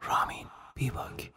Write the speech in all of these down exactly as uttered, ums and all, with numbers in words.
رامین بیباک.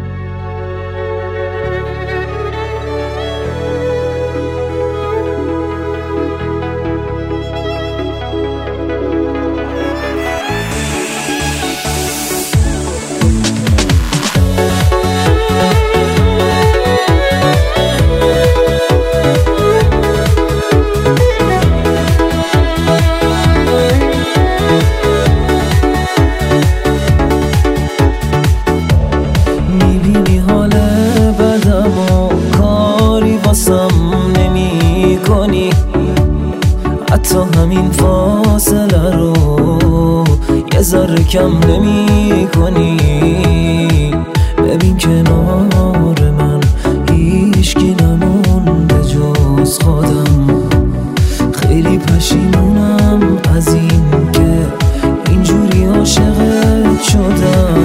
حتی همین فاصله رو یه ذره کم نمی کنی. ببین کنار من هیچکی نمونده جز خودم. خیلی پشیمونم از این که اینجوری عاشقت شدم.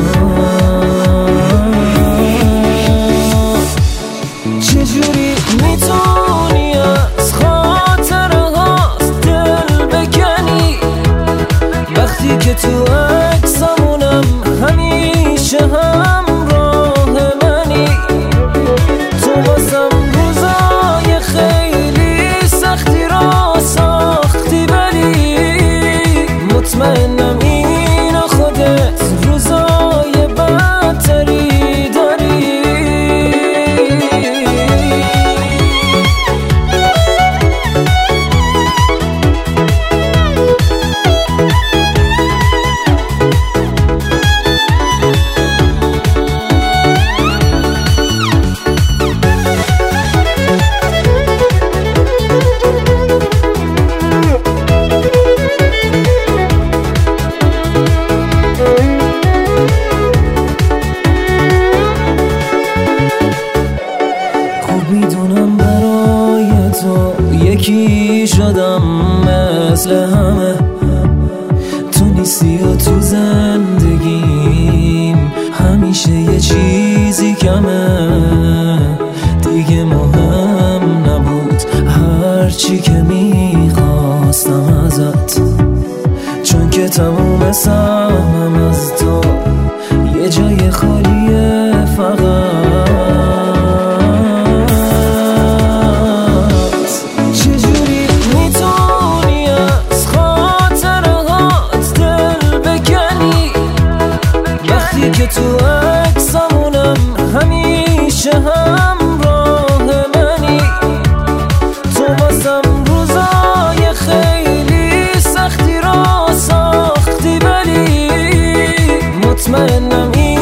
چجوری میتونی از وقتی که تو عکسمونم همیشه همراه منی؟ تو واسم روزای خیلی سختی را ساختی، ولی مطمئنم این خودت روزای بدتری داری. میدونم برای تو یکی شدم مثل همه. تو نیستی و تو زندگیم همیشه یه چیزی کمه. دیگه مهم نبود هرچی که میخواستم ازت، چون که تموم سهمم از تو یه جای خالیه فقط. که تو عکسمونم همیشه همراه منی؟ تو واسم روزای خیلی سختی را ساختی، ولی مطمئنم این